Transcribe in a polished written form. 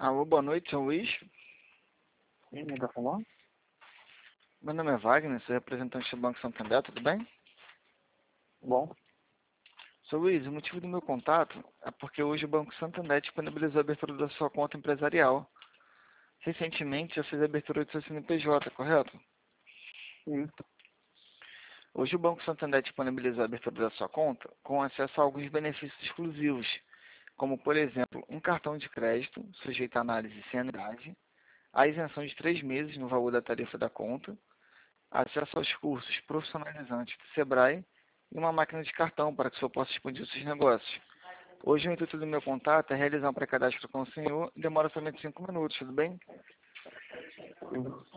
Alô, boa noite, seu Luiz. Quem tá falando? Meu nome é Wagner, sou representante do Banco Santander, tudo bem? Bom, Seu Luiz, o motivo do meu contato é porque hoje o Banco Santander disponibilizou a abertura da sua conta empresarial. Recentemente já fez a abertura do seu CNPJ, correto? sim. Hoje o Banco Santander disponibilizou a abertura da sua conta com acesso a alguns benefícios exclusivos, como, por exemplo, um cartão de crédito sujeito à análise sem anuidade, a isenção de 3 meses no valor da tarifa da conta, acesso aos cursos profissionalizantes do Sebrae e uma máquina de cartão para que o senhor possa expandir os seus negócios. Hoje o intuito do meu contato é realizar um pré-cadastro com o senhor e demora somente 5 minutos, tudo bem?